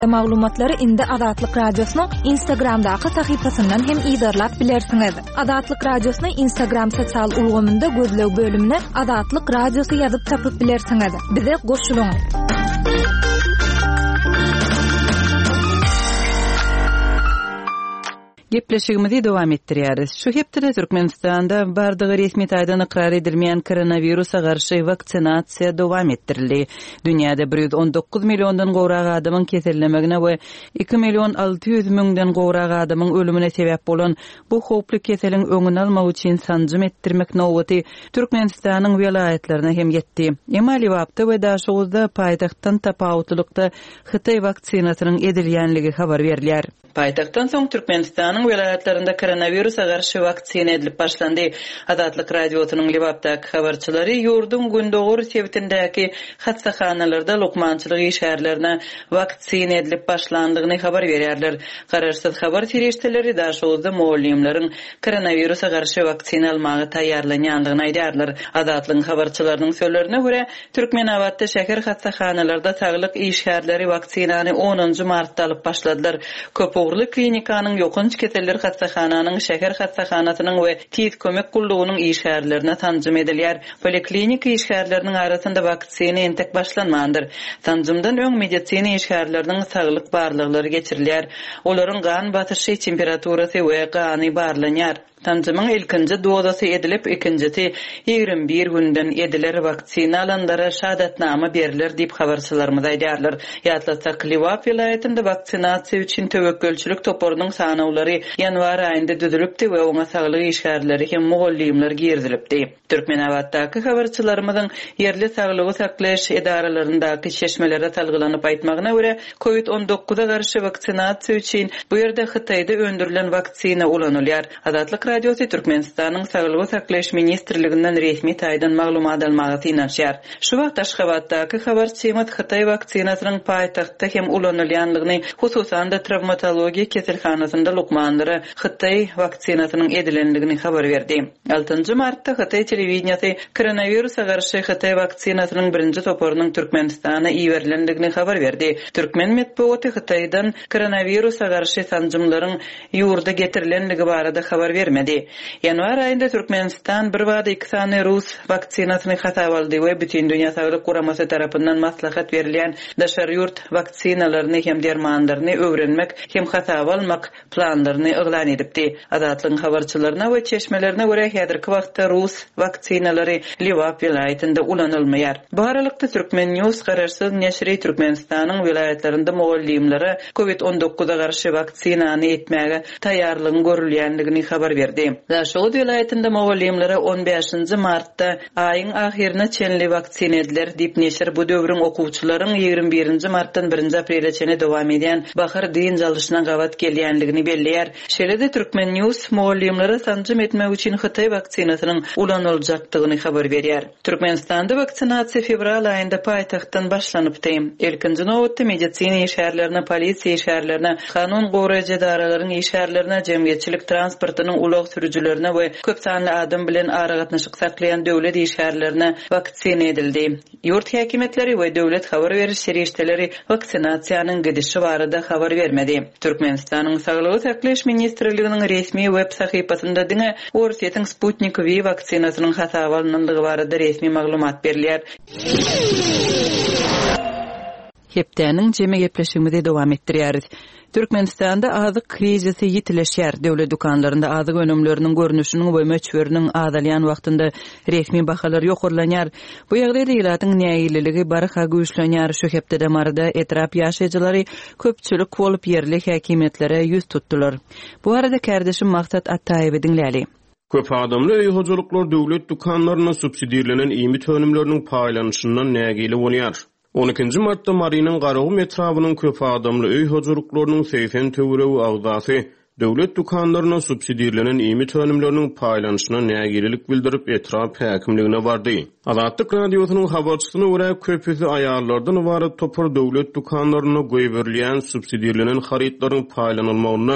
Maglumatları indi Adatlyk Radiosynyň Instagramdaky sahypasyndan hem ýydarlap bilersiňiz. Adatlyk Radiosyny Instagram sosial ulgamynda gözleg bölümine Adatlyk Radiosy ýazyp tapyp bilersiňiz. Bize goşulyň. Gepleşigimizi dowam etdirýäris. Şu hepde Türkmenistanda bardygy resmi taýdan ikrar edilmeýän koronawirusa garşy vaksinasiýa dowam etdirildi. Dünýäde 119 milliondan gowrak adamyň kesellemegine we 2 milyon 600 miňden gowrak adamyň ölümine sebäp bolan bu howply keseliň öňüni almak üçin sanjym etdirmek nowbaty Türkmenistanyň welaýatlaryna hem ýetdi. Emali wagtda we daşugda paýtagtdan tapawutlykda Hytaý vaksinasynyň edilýänligi habar berilýär. Paýtagtdan soň Türkmenistanyň welaýatlarynda koronawirusa garşy vaksina edilip başlandy. Adatlyk radiosynyň Libapdaky habarçylary ýurdun gündogur sebitindäki hassahanalarda lokmançylyk işgärlerine vaksina edilip başlandygyny habar berýärler. Garaşsyz habar serişdeleri daşugda muallimlaryň koronawirusa garşy vaksina almagy taýýarlanýandygyny aýdýarlar. Adatlyk habarçylarynyň sözlerine görä, Türkmenawatda şäher hassahanalarda saglyk işgärleri vaksinany 10 martda alyp başladylar. Köpügürli klinikanyň ýokunç keseller hassahanynyň şäher hassahanasynyň we tiz kömek gullugynyň işgärlerine tanjym edilýär. Poliklinika işgärleriniň arasynda vaksina entek başlanmandyr. Tanjymdan öň medisina işgärleriniň saglyk barlyklary geçirilýär. Olaryň gan batyşy, temperaturasy we gany barlanýar. Tanjymyň ilkinji dozasy edilip, ikincisi 21 günden ediler vaksina alanlara şahadatnama berilir diýip habarçylarymyz aýdýarlar. Ýatlasak Liwap vilayetinde vaksinasiýa üçin töwekkülçilik toporunyň sanawlary ýanwar aýynda düzülipdi we oňa saglyk işgärleri hem mugallimler girdilipdi. Türkmenawatdaky habarçylarymyzyň ýerli saglygy saklaş edaralaryndaky şeşmelere talgylanyp aýtmagyna görä, COVID-19-a garşy vaksinasiýa üçin bu ýerde Hytaýda öndürilen vaksina ulanylýar. Adatlyk Radiosu Türkmenistanyň Saglygy saklaş ministrliginden resmi taýdan maglumat almagy inanýar. Şu wagt Aşgabatdaky habarçymyz Hytaý vaksinasynyň paýtagtda hem ulanylýanlygyny, hususan da travmatologiýa keselhanasynda lokmanlary Hytaý vaksinasynyň edilenligini habar berdi. 6 martda Hytaý telewizionasy koronawirusa garşy Hytaý vaksinasynyň birinji toporunyň Türkmenistana iýerilenligini habar berdi. Türkmen medeniýeti Hytaýdan koronawirusa garşy sanjymlaryň ýurda getirilenligi barada habar bermedi. Ýanwar aýynda Türkmenistan bir wada 2 sany rus vaksinasyny hasap aldy we bütün dünýä saglyk guramasy tarapyndan maslahat berilýän daşary ýurt vaksinalaryny hem dermanlaryny öwrenmek hem hasap almak planlaryny eglan edipdi. Adatlyk habarçylaryna we çeşmelerine görä häzirki wagtda rus vaksinalary Liwap vilayetinde ulanylmaýar. Bu aralykda Türkmen News garaşsyz neşri Türkmenistanyň vilayetlerinde mugallimlere COVID-19-a garşy vaksinany etmäge taýýarlygyny görülýänligini habar berdi. Daşoğud vilayetinde mugallimlere 15 martda aýyň ahirine çenli vaksina ediler diýip neşir bu döwrüň okuwçylaryň 21 martdan 1 aprele çene dowam edýän bahar diýin jalyşyna gawat gelýänligini belleýär. Şeýle-de Türkmen News mugallimlere sanjym etmek üçin Hytaý vaksinasynyň ulanyljakdygyny habar berýär. Türkmenistanda vaksinasiýa fevral aýynda paýtagtdan başlanypdy. Ilkinji nowbatda medisina işgärlerine, polisiýa işgärlerine, kanun goraýjy daralaryň işgärlerine, jemgyýetçilik transportynyň ulaq sürücülerine we köp sanly adam bilen aragatnaşyk saklayan döwlet işgärlerine vaksina edildi. Ýurt häkimetleri we döwlet habar beriş serişdeleri vaksinasiýanyň gidişi barada habar bermedi. Türkmenistanyň Saglygy saklaş ministrliginiň resmi web sahypasynda diňe Orsiýetiň Sputnik V vaksinasynyň hasap alınanlygy barada resmi maglumat berilýär. Hepdäniň jeme gepleşigimizi dowam etdirýäris. Türkmenistanda azyk krizisi ýitileşýär. Döwlet dukanlarynda azyk önümleriniň görnüşiniň we möçberiniň azalýan wagtynda resmi bahalar ýokurlanýar. Bu ýagdaýda ýylatyň näýiligi barha güýçlenýär. Şu hepde marada etrap ýaşaýjylary köpçülik bolup ýerli häkimetlere ýüz tutdular. Bu arada kardeşim Maksat Ataýew dinläli. Köp adamly öýhojuluklar döwlet dukanlaryna subsidiýalenen iýmit önümleriniň paýlanýşyndan nägili bolýar. 12 martda Marinin Garagum etrawynyň köp adamly öýhojuluklarynyň 80 töwereği agdasy döwlet dukanlaryna subsidiýalenen iýmit önümleriniň paýlanýşyna nägililik bildirip etrap häkimligine bardy. Adatlyk radiosynyň habarçysyna görä köpüsi aýarlardan ibaret topar döwlet dukanlaryna goýberilýän subsidiýalenen haritlaryň paýlanylmagyna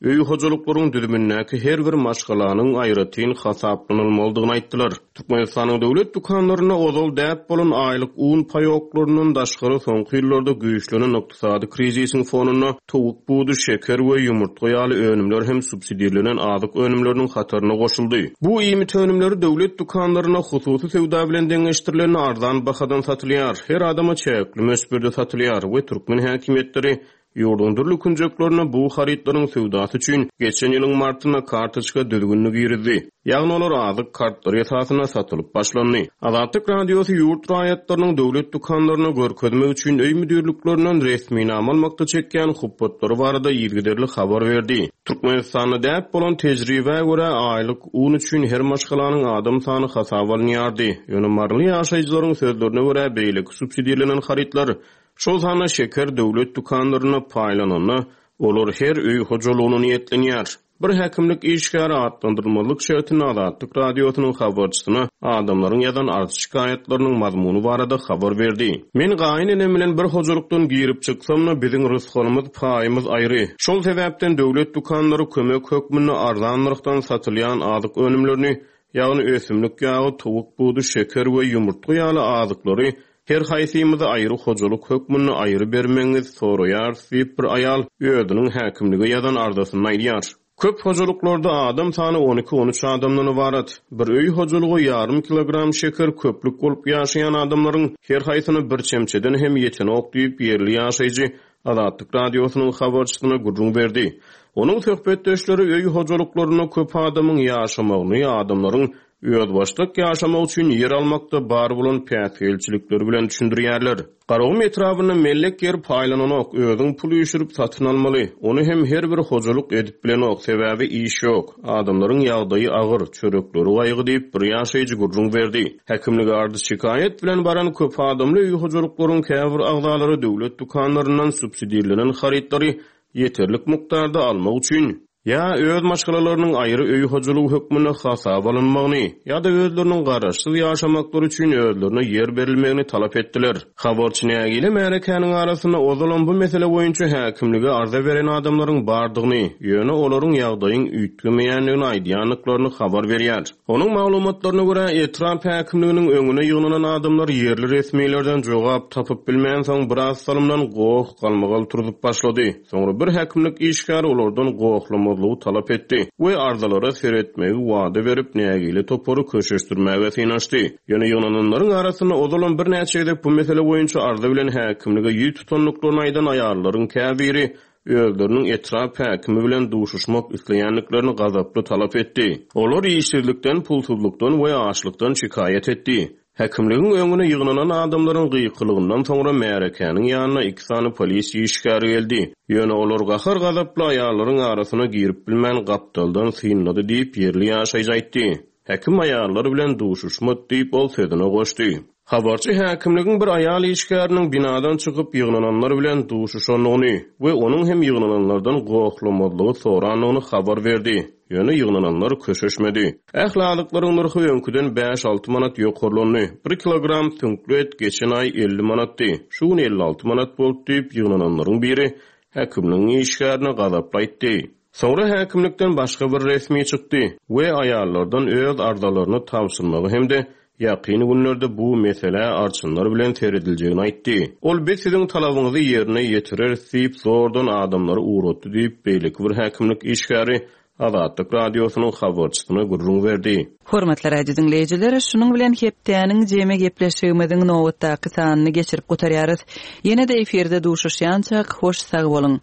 öý hojalyklaryň düzümindäki her bir maşgalanyň aýratyn hasaplanylmalydygyny aýtdylar. Türkmenistanyň döwlet dukanlaryna ozal däp bolan aýlyk un paýoklarynyň daşgary soňky ýyllarda güýçlenen ykdysady krizisiň fonuna towuk buğdy, şeker we ýumurtga ýaly önümler hem subsidiýalenen azyk önümleriniň hataryna goşuldy. Bu iýmit önümleri döwlet dukanlaryna hususy sewda bilen deňeşdirilen arzan bahadan satylýar. Her adama çäkli mösberde satylýar we türkmen häkimetleri ýurdun durly künjeklerine bu haritlaryň sewdasy üçin geçen ýylyň martyna kartoçka düzgünlük ýeridi. Ýagny olar azyk kartlar ýetasyna satylyp başlandy. Azatlyk radiosy ýurt raýatlarynyň döwlet dukanlaryna görkezmek üçin öý müdürliklerinden resmi nam almakda çekýän huppatlary barada ýergiderli habar berdi. Türkmenistanda däp bolan tejribä görä aýlyk un üçin her maşgalanyň adam sany hasaba alınýardy. Ýöne marly ýaşaýjylaryň sözlerine görä beýlik subsidiýalenen haritlar şol sana şeker döwlet dukanlaryna paýlanany, olar her öý hojalygyny niýetlenýär. Bir häkimlik işgäri atlandyrmalyk şertini Azatlyk radiosynyň habarçysyna adamlaryň ýazan arz şikaýetleriniň mazmuny barada habar berdi. Men gaýnynem bilen bir hojalykdan girip çyksam-da biziň rızkymyz, paýymyz aýry. Şol sebäpden döwlet dukanlary kömek hökmüne arzanlykdan satylýan azyk önümlerini, ýagny ösümlik ýagy, towuk buğdy, şeker we ýumurtga ýaly azyklary her haýsymyza aýry hojalyk hökmüne aýry bermeňiz soraýar, bir aýal ýödüniň häkimligi ýazan arzasyny aýdýar. Köp hojalyklarda adam sany 12-13 adamdan ibaret. Bir öý hojalygy ýarym kilogram şeker köplük bolup ýaşaýan adamlaryň her haýsyny bir çemçeden hem ýetene okdyp ýerli ýaşaýjy Azatlyk radiosynyň habarçysyna gurrun berdi. Onuň söhbetdeşleri öý hojalyklaryna köp adamyň ýaşamagyny, adamlaryň öýdbaşlyk ýaşamak üçin ýer almakda bar bolan päsgelçilikleri bilen düşündirýärler. Garagy etrawyny mellek ýer paýlananyk, özüň puly ýüşürip satyn almaly. Onu hem her bir hojalyk edip bilen ok, sebäbi iş ýok. Adamlaryň ýagdaýy agyr, çörekleri gaýgy diýip bir ýaşaýjy gurrun berdi. Häkimlige ardy şikaýet bilen baran köp adamly öý hojalyklaryň käbir agdalary döwlet dukanlaryndan subsidiýalenen harytlary ýeterlik mukdarda almak üçin ya öz maşgalalarynyň aýry öý hojalygy hökmüne hasaba alynmagyny ýa-da özleriniň garaşsyz ýaşamaklary üçin özlerine ýer berilmegini talap etdiler. Habarçy nägile märekäniň arasyna ozalan bu mesele boýunça häkimlige arza beren adamlaryň bardygyny, ýöne olaryň ýagdaýyň üýtgemeýänligini aýdýanlyklaryny habar berýär. Onuň maglumatlaryna görä etraf häkimliginiň öňüne ýygnanan adamlar ýerli resmiýetlerden jogap tapyp bilmän soň biraz salymdan goň galmagal turup başlady. Soňra bir häkimlik işgäri olardan goňlama talap etdi we arzalara seretmegi wada berip nägile toporu köşeşdirmäge synaşdy. Ýöne ýonananlaryň arasyna ozalan bir näçe bu mesele boýunça arza bilen häkimlige ýüt tutanlyklaryny aýdan aýarlaryň käbiri özleriniň etraf häkimi bilen duşuşmak isleýänliklerini gazaply talap etdi. Olar işsizlikden, pulsuzlukdan we açlykdan şikaýet etdi. Häkimligiň öňüne ýygnanan adamlaryň gyýkylygyndan soňra märekäniň ýanyna 2 sany polis işgäri geldi. Ýöne olar gahar gazaply aýallaryň arasyna girip bilmän gapdaldan synlady diýip ýerli ýaşaýjy aýtdy. Häkim aýallary bilen duşuşmak diýip ol sözüne goşdy. Habarçy häkimligiň bir aýal işgäriniň binadan çykyp ýygnananlar bilen duşuşanyny we onuň hem ýygnananlardan goňlamalygy soranyny habar berdi. Ýöne ýygnananlar köşeşmedi. Ählalyklaryň narhy öňküden 5-6 manat ýokurlandy. 1 kilogram tüňkli et geçen ay 50 manatdy. Şuň 56 manat bolup diýip ýygnananlaryň biri häkimligiň işgärine gazaply aýtdy. Soňra häkimlikden başga bir resmi çykdy we aýallardan öz arzalaryny tapşyrmagy hemde ýaqyny günlerde bu mesele arçynlar bilen terediljeğini aýtdy. Ol biz siziň talabyňyzy ýerine ýetirer diýip zordan adamlary uğratdy diýip beýlik bir häkimlik işgäri Azatlyk radiosynyň habarçysyna gurrun berdi. Hormatly radio dinleýijiler, şunuň bilen hepdäniň jeme gepleşigimiziň nowatdaky sanyny geçirip gotarýarys. Ýene-de efirde duşuşýançak hoş sag boluň.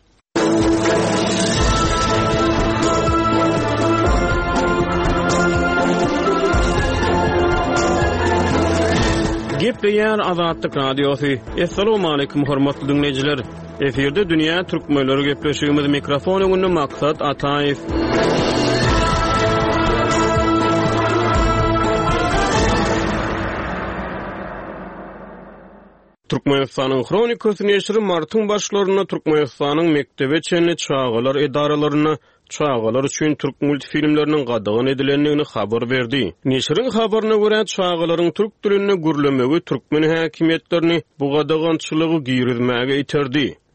Gepleýär Azatlyk radiosy. Assalamu alaykum hormatly dinleýijiler. Efirde dünýä türkmenleri gepleşigimiz mikrofon öňünde maksat Ataýew. Türkmenistanyň Kronikasy neşri martyň başlaryna Türkmenistanyň mektebe çenli çağalar edaralaryna çağalar üçin türk multifilmleriniň gadagyn edilenligini habar berdi. Neşriň habaryna görä çağalaryň türk dilinde gürlemegi türkmen häkimetlerini bu gadagançylygy giýrizmäge iterdi.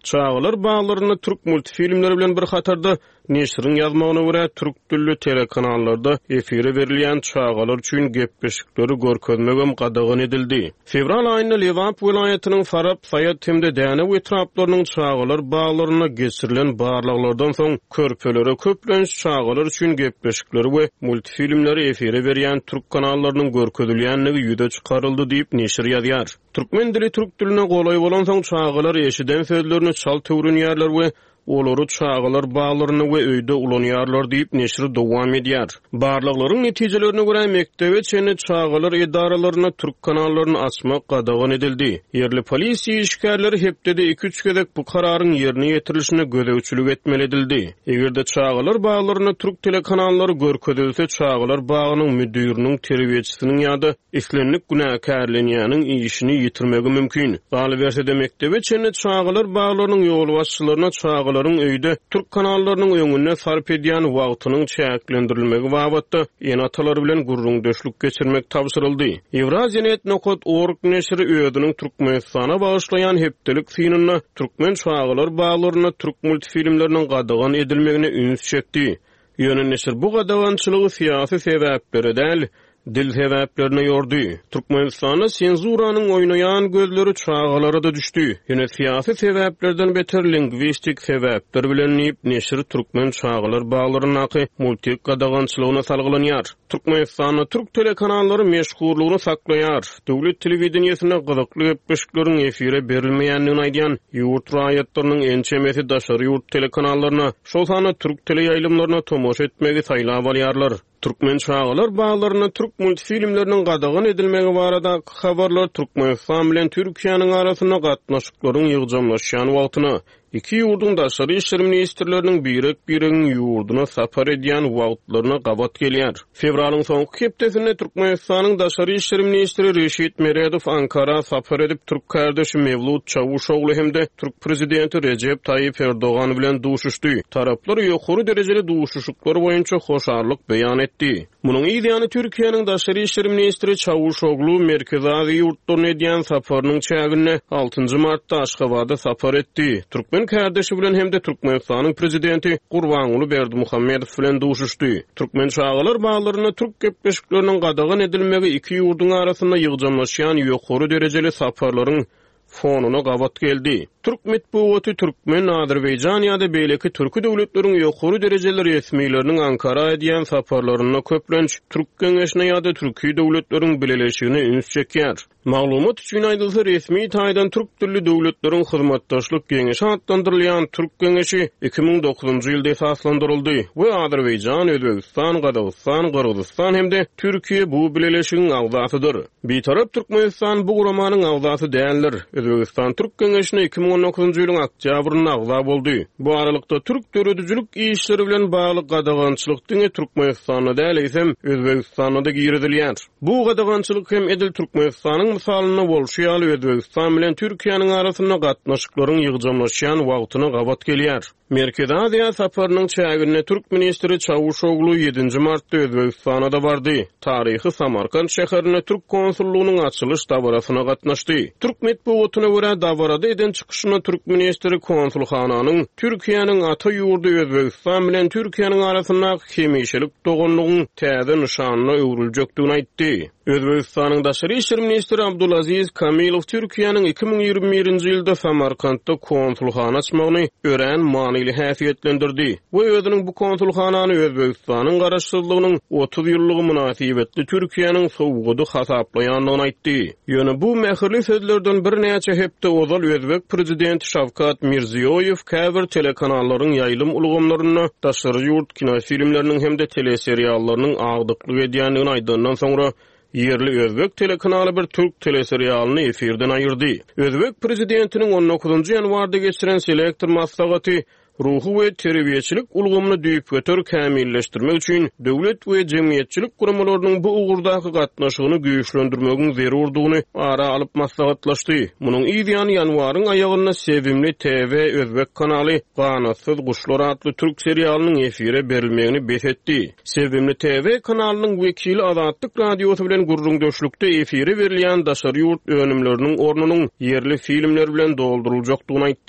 Çağalar bağlarına Türk multifilmleri bilen bir hatarda neşrin yazmagyna görä türk dilli telekanallarda efire berilýän çağalar üçin gepleşikleri görkezmegem gadagyn edildi. Fevral aýynda Lewap welaýatynyň Farab, Sayat hemde Däne etraplarynyň çağalar bağlaryna geçirilen barlyklardan soň körpelere köplenç çağalar üçin gepleşikleri we multifilmleri efire berýän türk kanallarynyň görkezilýänligi ýüze çykaryldy diýip neşir ýazýar. Türkmen dili türk diline golay bolan soň çağalar eşiden sözlerini çal töwrenýärler we olary çağalar bağlaryny we öýde ulanýarlar diýip neşri dowam edýär. Barlyklaryň netijelerine görä mektebe çenli çağalar edaralaryna türk kanallaryny açmak gadagyn edildi. Yerli polisiýa işgärleri hepdede 2-3 gezek bu kararyň ýerine ýetirilişine gözeçilik etmeli edildi. Egerde çağalar bağlaryna türk telekanallary görkezilse çağalar bagynyň müdiriniň terbiýeçisiniň ýa-da islenlik günäkärlenýäniň işini ýitirmegi mümkin. Galy bersede mektebe çenli çağalar bağlarynyň ýol başçylaryna çağalar öýde türk kanallarynyň öňüne sarp edýän wagtynyň çäklendirilmegi babatda ýene-atalar bilen gurrundeşlik geçirmek tapşyryldy. Euraziyanet.org neşri öýüdiniň Türkmenistana bagyşlayan hepdelik synyna türkmen çağalar bağlaryna türk multifilmleriniň gadagyn edilmegine üns çekdi. Ýöne neşir bu gadagançylygy syýasy sebäplere däl, dil sebäplerine ýordy. Türkmenistana senzuranyň oýnaýan gözleri çağalara da düşdi. Ýöne syýasy sebäplerden beter lingwistik sebäpler bilen neşir türkmen çağalar bağlarynaky multik gadagançylygyna salgylanyar. Türkmenistana türk telekanallary meşhurlygyny saklaýar. Döwlet telewizionyasynda gyzykly gepleşikleriň efire berilmeýänligini aýdýan ýurt raýatlarynyň ençemesi daşary ýurt telekanallaryna, şol sany türk teleýaýlymlaryna tomoşa etmegi saýlap alýarlar. Türkmen çağalar bağlaryna türk multifilmleriniň gadagyn edilmegi barada habarlar Türkmenistan bilen Türkiýanyň arasyna gatnaşyklaryň ýygjamlaşýan wagtyna iki ýurdun daşary işler ministrleriniň birek-biriniň ýurduna sapar edýän wagtlaryna gabat gelýär. Fevralyň soňky hepdesinde Türkmenistanyň daşary işler ministri Reşit Meredow Ankara sapar edip türk kardeşi Mevlut Çavuşoglu hemde türk prezidenti Recep Tayyip Erdoğan bilen duşuşdy. Taraplar ýokary derejeli duşuşyklar boýunça hoşarlyk beýan etdi. Munyň ýa-da Türkiýanyň daşary işler ministri Çavuşoglu merkezi ýurtlaryna edýän saparynyň çägine 6 martda Aşgabatda sapar etdi. Türkmen kardeşi bilen hemde Türkmenistanyň prezidenti Gurbanuly Berdimuhammedow bilen duşuşdy. Türkmen çağalar bağlaryna türk gepleşikleriniň gadagyn edilmegi iki ýurdun arasynda ýygjamlaşýan ýokary derejeli saparlaryň fonuna gabat geldi. Türk metbuaty Türkmen, Azerbaýjan ýa-da beýleki türk döwletleriň ýokary derejeli resmiýleriniň Ankara edýän saparlaryna köplenç Türk Geňeşine ýa-da türki döwletleriň bileleşigine üns çekýär. Maglumat üçin aýdylsa resmi taýdan türk dilli döwletleriň hyzmatdaşlyk geňeşi adlandyrylýan Türk Geňeşi 2009-njy ýylda esaslandyryldy we Azerbaýjan, Özbegistan, Gazagystan, Gyrgyzstan hemde Türkiýe bu bileleşigiň agzasydyr. Beýtarap Türkmenistan bu guramanyň agzasy däldir. Özbegistan Türk Geňeşine 2019-njy ýylyň oktýabrynda agza boldy. Bu aralykda türk döredüjilik işleri bilen bagly gadagançylyk diňe Türkmenistanda däl eýsem Özbegistanda da girizilýär. Bu gadagançylyk hem edil Türkmenistanyň misalyna bolşýaly Özbegistan bilen Türkiýanyň arasyna gatnaşyklaryň ýygjamlaşýan wagtyna gabat gelýär. Merkezi Aziýa saparynyň çägine Türk ministri Çavuşoglu 7 martda Özbegistana da bardy. Taryhy Samarkand şäherine Türk konsullugynyň açylyş dawrasyna gatnaşdy. Türk metbuatyna görä dawarada eden çykyşyna Türk ministri konsulhananyň Türkiýanyň ata ýurdu Özbegistan bilen Türkiýanyň arasyna hemişelik dogonlugyň täze nişanyna öwriljekdigini aýtdy. Özbegistanyň daşary işler ministri Abdulaziz Kamilow Türkiýanyň 2021-nji ýylda Samarkandda konsulhana açmagyny ören manyly häsiýetlendirdi. Bu özüniň bu konsulhanany Özbegistanyň garaşsyzlygynyň 30 ýyllygy münasibetli Türkiýanyň sowgudy hasaplaýanlygyny aýtdy. Ýöne bu mähirli sözlerden bir näçe hepde ozal Özbek prezidenti Şawkat Mirziýoýew käbir telekanallaryň ýaýlym ulgamlaryna daşary ýurt kinofilmleriniň hemde teleseriallarynyň agdyklyk edýänligini aýdandan soňra yerli Özbek telekanaly bir türk teleserialyny efirden aýyrdy. Özbek prezidentiniň 19-njy ýanwarda geçiren selektor maslahaty ruhu we terbiýeçilik ulgamyny düýüp götür kämilleşdirmek üçin döwlet we jemgyýetçilik guramalarynyň bu ugurdaky gatnaşygyny güýçlendirmegiň zerurdugyny ara alyp maslahatlaşdy. Munyň ýygyny ýanwaryň aýagyna Sevimli TV Özbek kanaly Ganasyz Guşlar adly türk serialynyň efire berilmegini besetdi. Sevimli TV kanalynyň wekili Azatlyk radiosy bilen gurrundeşlikde efire berilýän daşary ýurt önümleriniň ornunyň yerli filmler bilen dolduruljakdygyny aýtdy.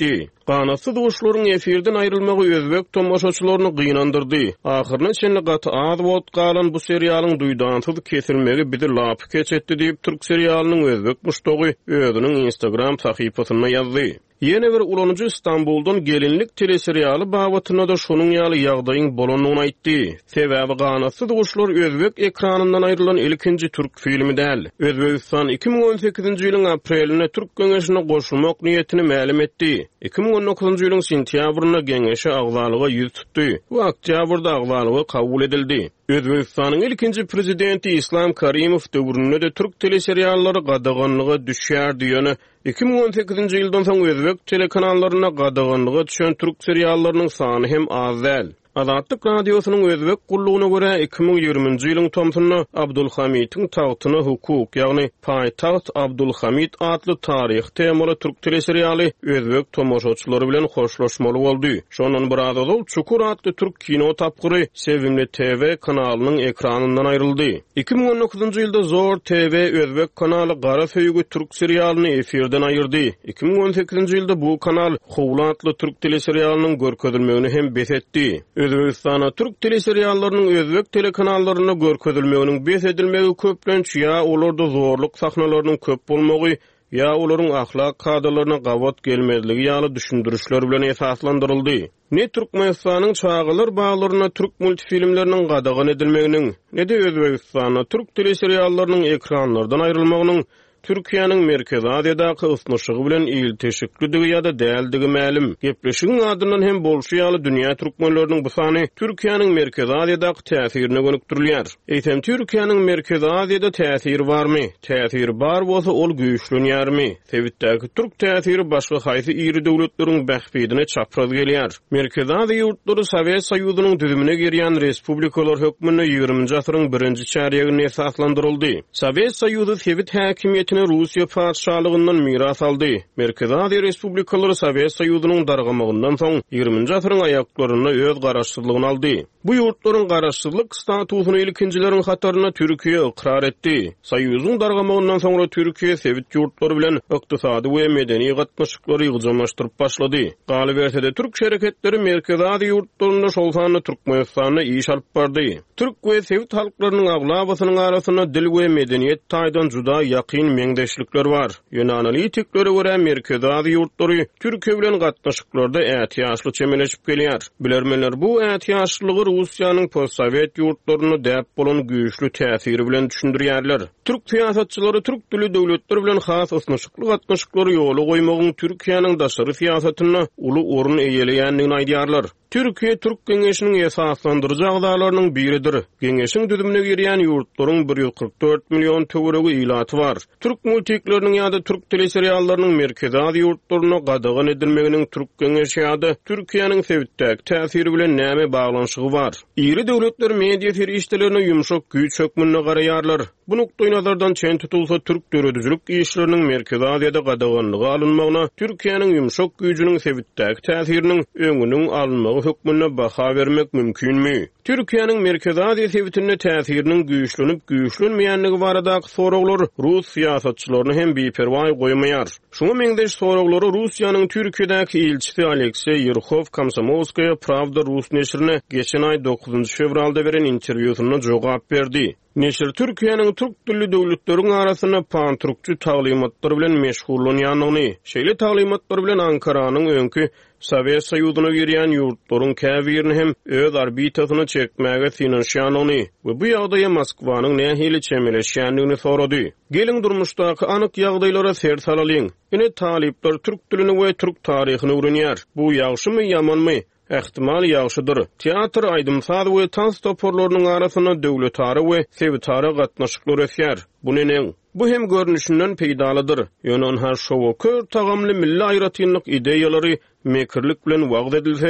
Ganatsız uşlaryň efirden aýrylmagy özbek tomoşaçylaryny gynandyrdy. Ahyrna çenli gaty az bolup galan bu serialyň duýdansyz kesilmegi bizi lap keçetdi diýip türk serialynyň özbek muştogy özüniň Instagram sahypasyna ýazdy. Ýene bir ulanyjy İstanbuldan gelinlik teleserialy babatyna da şonuň ýaly ýagdaýyň bolanyny aýtdy. Sebäbi Ganatsız uşlar özbek ekranyndan aýrylan ilkinji türk filmi däl. Özbekistan 2018-nji ýylyň apreline Türk Geňeşine goşulmak niýetini ma'lum etdi. 2019-njy ýylyň sentýabryna Geňeşe agzalyga ýüz tutdy. Bu oktýabrda agzalygy kabul edildi. Özbekistanyň ilkinji prezidenti İslam Karimow döwründe de türk teleseriallary gadaganlyga düşýärdi ýöne 2018-nji ýyldan soň özbek telekanallaryna gadaganlyga düşen türk seriallarynyň sany hem az däl. Azatlyk radiosynyň özbek gullugyna görä 2020-nji ýylyň tomsyny Abdulhamid'iň tagtyna hukuk, ýagny Paýtaxt Abdulhamid adly taryh temaly türk teleserialy özbek tomoşaçylary bilen hoşlaşmaly boldy. Şonun biraz ol Çukur adly türk kino tapgyry Sevimli TV kanalynyň ekranyndan aýryldy. 2019-njy ýylda Zor TV özbek kanaly Gara Söýgü türk serialyny efirden aýyrdy. 2018-nji ýylda bu kanal Howla adly türk teleserialynyň görkezilmegini hem besetdi. Özbekistana türk teleseriallarynyň özbek telekanallaryna görkezilmeginiň besedilmegi köplenç ýa olarda zorluk sahnalarynyň köp bolmagy ýa olaryň ahlak kadrlaryna gawat gelmezligi ýaly düşündürüşler bilen esaslandyryldy. Ne Türkmenistanyň çağılar bağlaryna türk multifilmleriniň gadagan edilmeginiň, ne de Özbekistana türk teleseriallarynyň ekranlardan aýrylmagynyň Türkiýanyň Merkezi Aziýadaky ysnşygy bilen ilteşikligi ýa-da däldiги ma'lum. Gepleşigiň adyndan hem bolşýaly dünýä türkmenleriniň bu sany Türkiýanyň Merkezi Aziýadaky täsirine gönükdirilýär. Eýsem Türkiýanyň Merkezi Aziýada täsiri barmy? Täsiri bar bolsa ol güýçlenýärmi? Sebitdäki türk täsiri başga haýsy iri döwletleriň bähbidine çapraz gelýär. Merkezi Aziýa ýurtlary Sowet Soýuzynyň düzümine girýän respublikalar hökmüne 20-nji asyryň 1-nji çärýeginde esaslandyryldy. Sowet Soýuzy Sowet häkimiýeti Rusiya padşahlygyndan miras aldy. Merkezi Aziýa respublikalary Sowet Soýuzynyň dargamagyndan soň 20-nji asyryň aýaklaryna öz garaşsyzlygyny aldy. Bu ýurtlaryň garaşsyzlyk statusyny ilkinjileriň hataryna Türkiýe ikrar etdi. Soýuzyň dargamagyndan soňra Türkiýe Sowet ýurtlary bilen ykdysady we medeni gatnaşyklary ýygyrmaşdyryp başlady. Galyp berse-de türk şereketleri Merkezi Aziýa ýurtlarynda şol sany Türkmenistana iş alyp bardy. Türk we Sowet halklarynyň aglabasynyň arasyna dil we medeniýet taýdan juda ýakyn meňdeşlikler bar. Ýöne analitiklere görä Merkezi Aziýa ýurtlary Türkiýe bilen gatnaşyklarda ätiýaşly çemeleşip gelýär. Bilermenler bu ätiýaşlygy Russiýanyň postsowet ýurtlaryny däp bolan güýçlü täsiri bilen düşündirýärler. Türk siýasatçylary türk dili döwletleri bilen has ysnşykly gatnaşyklary ýoly goýmagyň Türkiýanyň daşary siýasatyna uly orun eýeleýändigini aýdýarlar. Türkiýe Türk Geňeşiniň esaslandyrjy agzalarynyň biridir. Geňeşiň düzümine girýän ýurtlaryň 144 million töweregi ilaty bar. Türk multikleriniň ýa-da türk teleseriallarynyň Merkezi Aziýa ýurtlaryna gadagan edilmeginiň Türk Geňeşi ýa-da Türkiýanyň Sowetdäki täsiri bilen näme baglanşygy bar? Iri döwletler media ferişdelerine ýumşak güýç hökmüne garaýarlar. Bu nukdaý nazardan çen tutulsa türk döredüjilik işleriniň Merkezi Aziýada gadaganlygy alınmagyna Türkiýanyň ýumşak güýjüniň Sowetdäki täsiriniň öňüniň alınmagy hökmüne baha bermek mümkinmi? Türkiýanyň Merkezi Aziýa Sowetine täsiriniň güýçlenip güýçlenmeýänligi baradaky soraglar Rus siýasatçylaryny hem beperwa goýmaýar. Şoňa meňdeş soraglary Russiýanyň Türkiýedäki elçisi Aleksey Yerhov Komsomolskaya Pravda Rus neşrine geçen ay 9-njy fevralda beren interwýusyna jogap berdi. Neşir Türkiýanyň türk dilli döwletleriň arasyna pan-türkçü taglymatlary bilen meşgullanýanyny, şeýle taglymatlar bilen Ankaranyň öňkü Sowet Soýuzyna girýän ýurtlaryň käbirini hem öz arbitasyna çekmäge sinanýanyny we bu ýagdaýa Moskwanyň nähili çemeleşýändigini sorady. Geliň durmuşdaky anyk ýagdaýlara ser salalyň. Ine talipler türk dilini we türk taryhyny öwrenýär. Bu ýagşymy ýamanmy? Ähtimal ýagşydyr. Teatr, aýdymsaz we tans toporlarynyň arasyna döwletary we sewetary gatnaşyklar ösýär. Bu neneň? Bu hem görnüşinden peýdalydyr. Ýöne her şowa kör tagamly milli aýratynlyk ideýalary mekirlik bilen wagt edilse,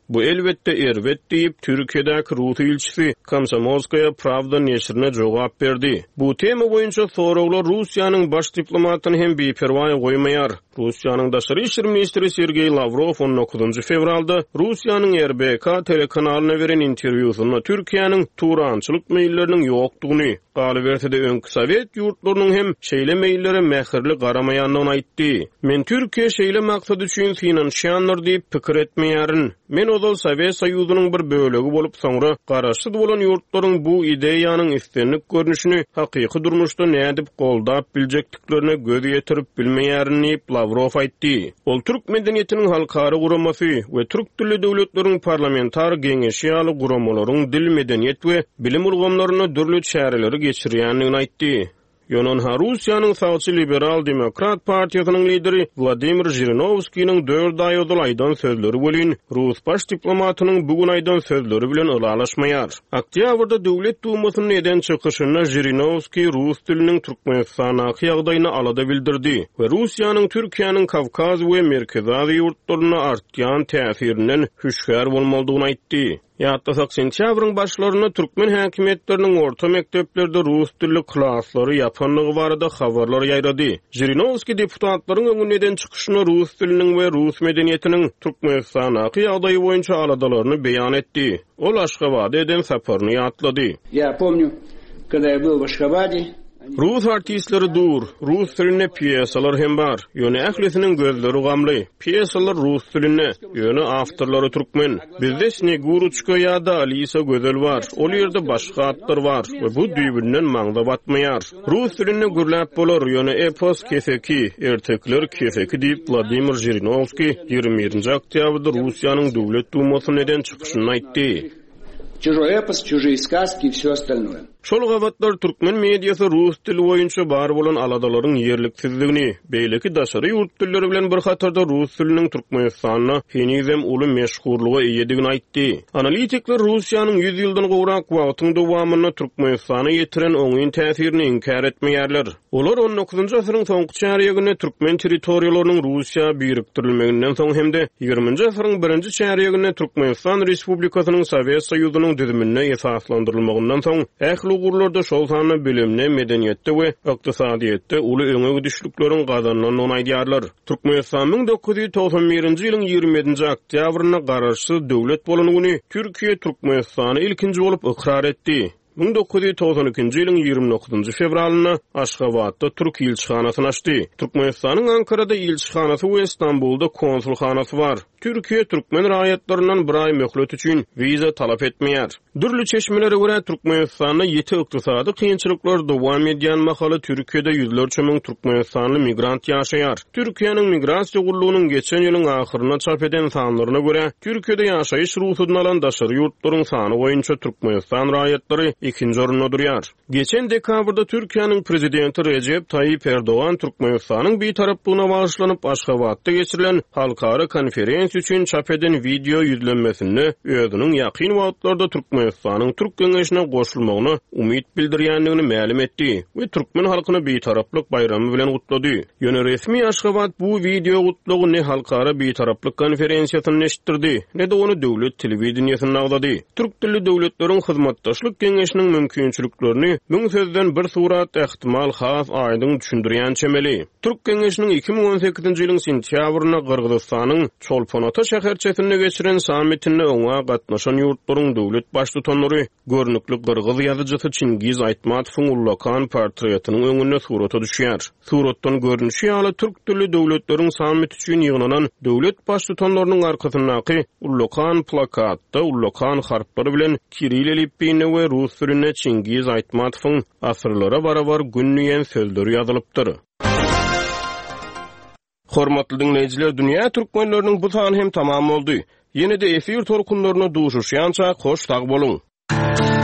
Bu elbette erbet deyip Türkiye'deki Rus ilçisi Komsomolskaya Pravda neşrine cevap berdi. Bu tema boyunca soraglar Russiýanyň baş diplomatyny hem beperwaý goýmaýar. Russiýanyň daşary işler ministri Sergey Lavrov 19 fevralda Russiýanyň RBK telekanalyna beren interwýusynda Türkiýanyň turançylyk meýilleriniň ýokdugyny, galybersede öňkü Sowet ýurtlarynyň hem şeýle meýillere mähirli garamaýandygyny aýtdy. Men Türkiýe şeýle maksat üçin finansiýanlar diýip pikir etmeýärin. Men ozal Sowet Soýuzynyň bir bölegi bolup soňra garaşsyz bolan ýurtlaryň bu ideýanyň istenlik görnüşini hakyky durmuşda nädip goldap biljekliklerine göz ýetirip bilmeýärini Lavrov aýtdy. Ol türk medeniýetiniň halkara guramasy we türk dilli döwletleriň parlamentar geňeşi ýaly guramalaryň dil medeniýet we bilim ulgamlaryna dürli şäherleri geçirýändigini aýtdy. Yonon Russiýanyň sağçy liberal demokrat partiýasynyň lideri Vladimir Zhirinovskiň 4 aý ozal aýdan sözleri bolan Rus baş diplomatynyň bugun aýdan sözleri bilen ılaşmaýar. Oktýabrda döwlet dumasynyň eden çykyşynda Zhirinovski Rus diliniň Türkmenistanaky ýagdaýyny alada bildirdi we Russiýanyň Türkiýanyň Kavkaz we Merkezi Aziýa ýurtlaryna artýan täsirinden hüşgär bolmalydygyny aýtdy. Ýatdasak sentýabryň başlaryna türkmen häkimetleriniň orta mekdeplerde rus dilli klaslary ýapanlygy barada habarlar ýaýrady. Zhirinovski deputatlaryň öňünden çykyşyna rus diliniň we rus medeniýetiniň Türkmenistanaky ýagdaýy boýunça aladalaryny beýan etdi. Ol Aşgabatda eden saparyny ýatlady. Я помню, когда я был в Ашхабаде. Rus artistleri dur, Rus diline piyesalar hem bar. Ýöne ählisiniň gözleri gamly. Piyesalar Rus diline, ýöne awtorlary türkmen. Bizde Sneguruchka ýa-da Alisa gözel bar. Ol ýerde başga atlar bar we bu düýbünden maňda batmaýar. Rus diline gürläp bolar, ýöne epos keseki, ertekler keseki diýip Vladimir Zhirinovski 21 oktýabrda Russiýanyň döwlet dumasyna eden çykyşyny aýtdy. Чужой эпос, чужие сказки и все остальное. Şol gabatlar türkmen mediýasy rus dili boýunça bar bolan aladalaryň ýerliksizligini, beýleki daşary ýurt dilleri bilen bir hatarda rus diliniň Türkmenistanyna henizem uly meşhurluga eýedigini aýtdy. Analitikler Russiýanyň 100 ýyldan gowrak wagtyň dowamyna Türkmenistana ýetiren oňyň täsirini inkar etmeýärler. Olar 19-njy asyryň soňky çäreginde türkmen territoriýalarynyň Russiýa birikdirilmeginden soň hemde 20-njy asyryň 1-nji çäreginde Türkmenistan Respublikasynyň Sowet Soýuzynyň düzümine esaslandyrylmagyndan soň Ugurlarda şol sany bilimne, medeniýetde we ykdysadyýetde uly öňe gidişlikleriň gazananyny aýdýarlar. Türkmenistan 1991-nji ýylyň 27-nji oktýabryna garaşsyz döwlet bolanyny Türkiýe Türkmenistany ilkinji bolup ikrar etdi. 1992-nji ýylyň 29-njy fevralyna Aşgabatda Türk ilçihanasyny açdy. Türkmenistanyň Ankarada ilçihanasy we Istanbulda konsulhanasy bar. Türkiýe türkmen raýatlarynyň bir ay möhlet üçin wiza talap etmeýär. Dürli çeşmelere görä Türkmenistanda ýeti ykdysady kynçylyklar dowam edýän mahaly Türkiýede ýüzlerçe müň Türkmenistanly migrant ýaşaýar. Türkiýanyň migrasiýa gurulunyň geçen ýylyň ahyryna çap eden sanlaryna görä Türkiýede ýaşaýyş ruhusyny alan daşary ýurtlaryň sany boýunça Türkmenistan raýatlary ikinji orunda durýar. Geçen dekabrda Türkiýanyň prezidenti Recep Tayyip Erdoğan Türkmenistanyň beýtaraplygyna bagyşlanyp Aşgabatda geçirilen halkara konferensiýa üçin çap eden video ýüzlenmesini özüniň ýakyn wagtlarda Türkmenistanyň Türk geňeşine goşulmagyna umyt bildirýändigini ma'lum etdi we türkmen halkyny beýtaraplyk bayramy bilen gutlady. Ýöne resmi Aşgabat bu video gutlugy ne halkara beýtaraplyk konferensiýasyny neştirdi, ne de onu döwlet telewizionyny agdady. Türk dilli döwletleriň hyzmatdaşlyk geňeşiniň mümkinçiliklerini müň sözden bir surat ähtimal has aýdyň düşündirýän çemeli. Türk geňeşiniň 2018-nji ýylyň sentýabryna Kyrgyzstanyň Çolponata şäherçesinde geçiren sammitinde oňa gatnaşan ýurtlaryň döwlet başlyklary görnükli Kyrgyz ýazyjysy Çingiz Aýtmatowyň Ullakan portretining öňüne surata düşýär. Suratdan görnüşi ýaly türk dilli döwletleriň sammit üçin ýygnanan döwlet başlyklarynyň arkasyndaky Ullakan plakatda Ullakan harplary bilen Kiril elipine we rus diline Çingiz Aýtmatowyň asyrlara barabar günniýen sözleri ýazylypdyr. Hormatly dinleyijiler, dünýä türkmenleriniň bu sany hem tamam boldy. Ýene-de efir tolkunlaryna duşuşýança hoş tag boluň.